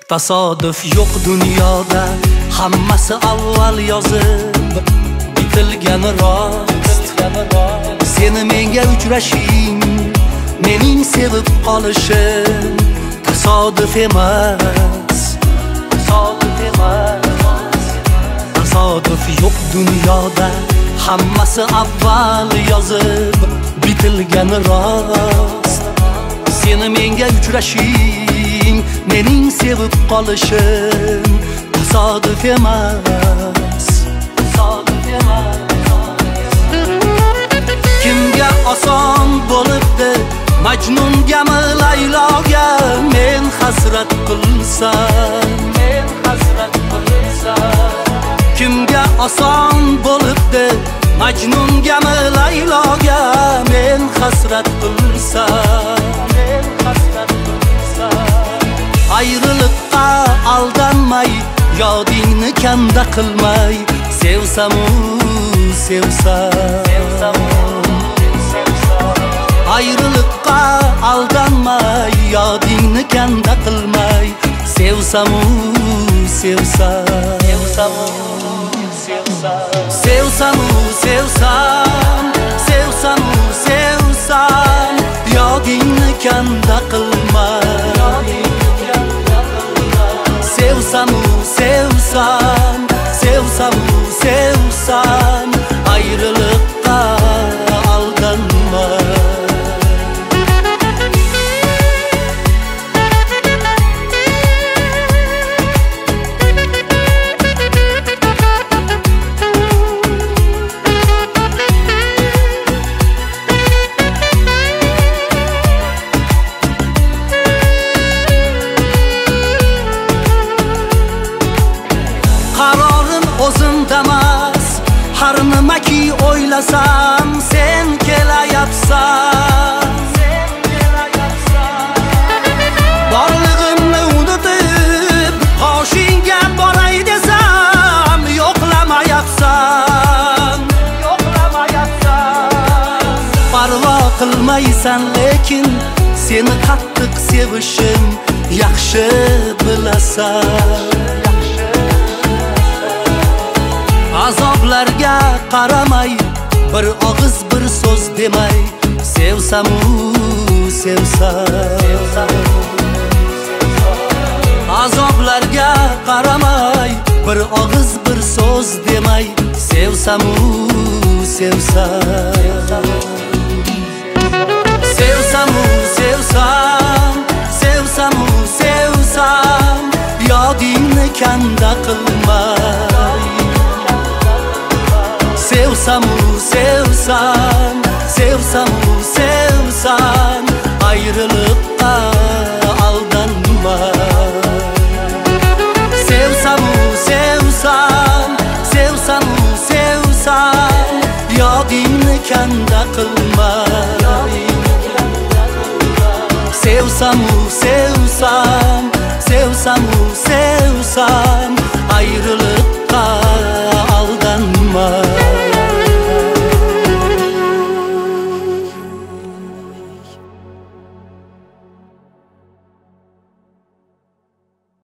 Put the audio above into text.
Tasodif yo'q dunyoda, hammasi avval yozib bitilgani rost. Seni menga uchrashing, mening sevib qolishim tasodif emas. Tasodif yo'q dunyoda, hammasi avval yozib bitilgani rost. Seni menga uchrashing, mening sevib qolishim tasodif emas. Kimga oson bo'libdi Majnungami Layloga men hasrat qilsam, kimga oson bo'libdi Majnungami Layloga men hasrat qilsam. Ayriliqqa aldanmay, yodingni kanda qilmay, sevsamu sevsam. Ayriliqqa aldanmay, yodingni kanda qilmay, sevsamu sevsam. Sevsam, yodingni kanda qilmay, sevsamu sevsam, ayriliqqa aldanma. Qarorim o'zimdamas, har nimaki o'ylasam sen kelayapsan. Borlig'imni unutib qoshingga boray desam yo'qlamayapsan. Parvo qilmaysan, lekin seni qattiq sevishim yaxshi bilasan. Azoblarga qaramay, bir og'iz bir so'z demay, sevsamu sevsam. Azoblarga qaramay, bir og'iz bir so'z demay, sevsamu sevsam. Sevsam, yodingni kanda qilmay, sevsamu sevsam, ayriliqqa aldanma. Sevsamu sevsam, yodingni kanda qilmay, sevsamu sevsam, ayriliqqa